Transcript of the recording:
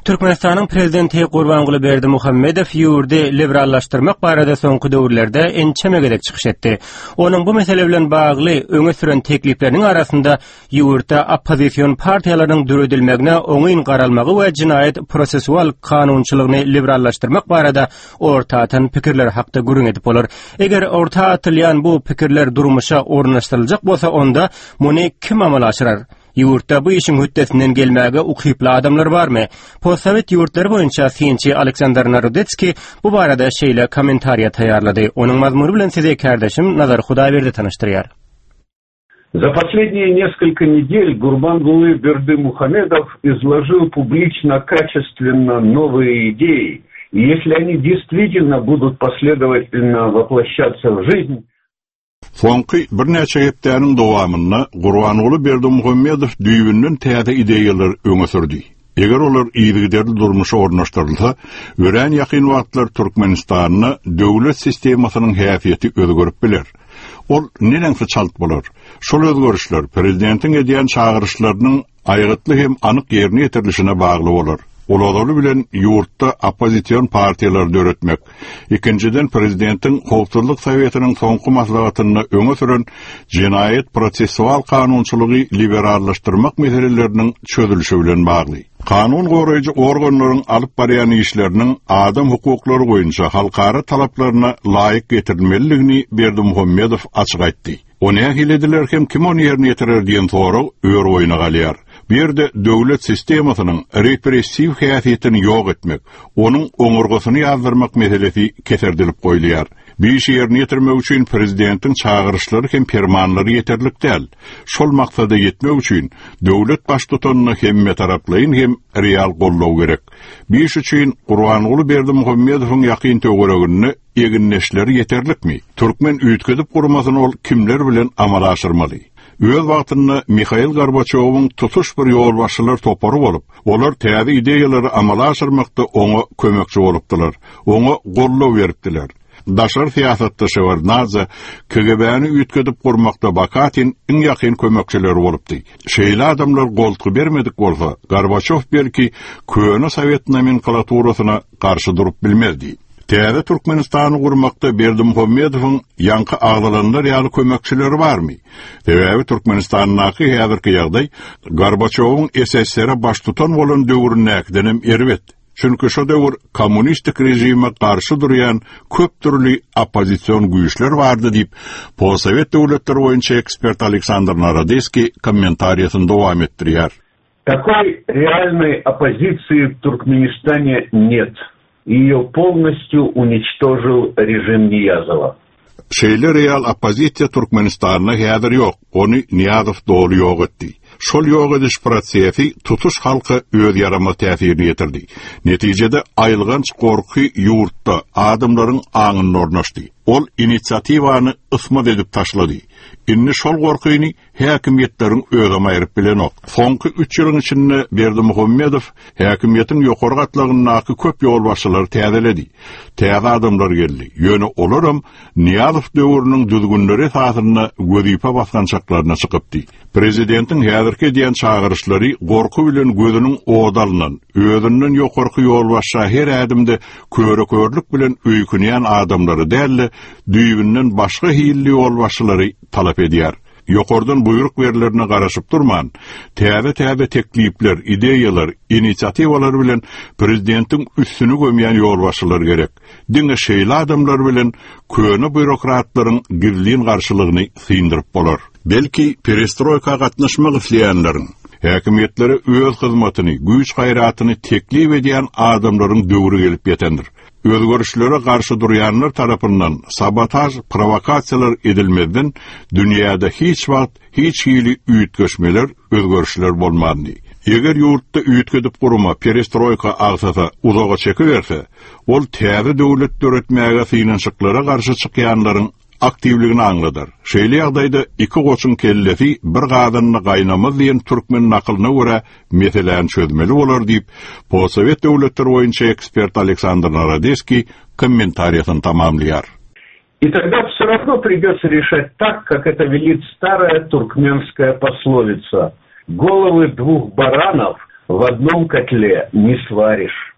Türkmenistan'ın prezidenti Gurbanguly Berdimuhammedow ýurdy liberallaşdyrmak barada soňky döwürlerde ençeme gerek çykyş etdi. Onuň bu mesele bilen bagly öňe süren teklipleriniň arasynda ýurtda opposition partiýalarynyň döredilmegine oňyn garalmagy we jinayet prosesual kanunçylygyny liberallaşdyrmak barada orta atan pikirler hakda gürüň edip bolar. Eger orta atylýan bu pikirler durmuşa ornaşdyryljak bolsa onda muny kim amal aşyrar? Ýurtda bu işin hüddesinden gelmäge ukyply adamlar barmy? Postsovet ýurtlary boýunça synçy Aleksandr Narodetski bu barada şeýle kommentariýa taýýarlady. Onuň mazmuny bilen size kardeşim Nazar Hudaýberdi tanıştyrýar. За последние несколько недель Гурбангулы Бердымухамедов изложил публично качественно новые идеи, и если они действительно будут последовательно воплощаться в жизнь, Soňky bir näçe hepdäniň dowamynda Gurbanguly Berdimuhammedow düýbünden täze ideýalar öňe sürdi. Eger olar ýygyderli durmuşa ornaşdyrylsa, ören ýakyn wagtlar Türkmenistanyny döwlet sistemasynyň häsiýeti özgörüp biler. Ol nedense çalt bolar. Şol özgörüşler prezidentiň edýän çağırışlarynyň aýgytly hem anyk ýerine ýetirilişine bagly bolar. Olary bilen ýurtda opposition partiýalar döretmek. Ikinciden prezidentiň Howpsuzlyk Sowetiniň soňky maslahatyny öňe süren jinayet prosesual kanunçylygy liberallaşdyrmak meseleleriniň çözülüşi bilen bagly. Kanun goraýjy organlaryň alyp barýan işleriniň adam hukuklary boýunça halkara talaplaryna laýyk getirilmeligini Berdimuhammedow açyk aýtdy. Ony ähilediler hem kim ony ýerine ýetirer diýen sorag öýür oýuna galýar. Bir de döwlet sistemasynyň repressiw häsiýetini ýok etmek, onuň oňurgasyny ýazdyrmak meselesi keserdilip goýulýar. Bir işi ýerine ýetirmek üçin prezidentiň çağırışlary hem fermanlary ýeterlik däl. Şol maksada ýetmek üçin döwlet baştutanyny hem taraplaýyn hem real gollaw gerek. Bir iş üçin Gurbanguly Berdimuhammedowyň ýakyn töweregini eginleşleri ýeterlikmi? Türkmen üýtgedip gurmasyny ol kimler bilen amal aşyrmaly? Öz wagtynda Mikhail Gorbaçowyň tutuş bir ýolbaşçylar topary bolup, olar täze ideýalary amala aşyrmakda oňa kömekçi bolupdylar, oňa gollaw beripdiler. Daşar siýasatda Şevardnadze KGB-ni üýtgedip gurmakda Bakatin iň ýakyn kömekçileri bolupdy. Şeýle adamlar golty bermedik bolsa, Gorbaçow belki köne Sowet nomenklaturasyna garşy durup bilmezdi. Täze Türkmenistany gurmakda Berdimuhammedowyň ýanky aglanlar ýaly kömekçileri barmy? Täze Türkmenistanyňky häzirki ýagdaý Gorbaçowyň SSR baş tutan bolan döwründen erbet. Çünki şo döwür kommunistik rejime garşy durýan köp türli opposition güýçler bardy diýip Postsovet döwletleri boýunça ekspert Aleksandr Narodetski kommentariýasyny dowam etdirýär. Такой реальной оппозиции в Туркменистане нет. Ее полностью уничтожил режим Ниязова. Şeýle real opozisiýa Türkmenistanyna häzir ýok. Ony Niyazow dolu ýok etdi. Şol ýok ediş prosesi tutuş halka öz ýarama täsirini ýetirdi. Netijede aýylganç gorky ýurtda adamlaryň aňyny ornaşdy. Ol inisiatywany ysmat edip taşlady. Inni şol gorkyny häkimiýetleriň özüme aýryp bilenok. Soňky 3 ýylyň içinde Berdimuhammedow häkimiýetiň ýokary gatlagynyňky köp ýolbaşçylary täzeledi. Täze adamlar geldi. Ýöne olaram Niyazow döwrüniň düzgünleri esasyna gözipe basgan çaklaryna çykypdy. Prezidentiň häzirki diýen çağırışlary gorky bilen gözüniň odalynan, özünden ýokarky ýolbaşça her adamda körek bilen öýkünýän adamlary däl, düýbünden başga hilli ýolbaşçylary talap edýär. Ýokardan buyruk verilerine garaşyp durman, täze teklipler, ideýalar, inisiatiwalar bilen prezidentiň üstüni gömýän ýolbaşçylar gerek. Diňe şeýle adamlar bilen köne bürokratlaryň girliň garşylygyny syndyryp bolar. Belki perestroyka gatnaşmak isleýänleriň, häkimiýetlere öz hyzmatyny, güýç gaýratyny teklip edýän adamlaryň döwri gelip ýetendir. Özgörüşlere garşy durýanlar tarapyndan sabotaj, provokasiýalar edilmeden dünýäde hiç wagt hiç hili üýtgeşmeler, özgörüşler bolmady. Eger ýurtda üýtgedip gurma perestroyka agsasa uzaga çekiberse, ol täze döwlet döretmäge synançyklara garşy çykýanlaryň aktivligini aňladar. Şeýle ýagdaýda iki goçun kellesi bir gadyny gaýnamaz diýen türkmen nakylyna görä meseleni çözmeli bolar diýip Postsovet döwletleri boýunça ekspert Aleksandr Narodetski kommentariýasyny tamamlaýar. И тогда все равно придется решать так, как это велит старая туркменская пословица. Головы двух баранов в одном котле не сваришь.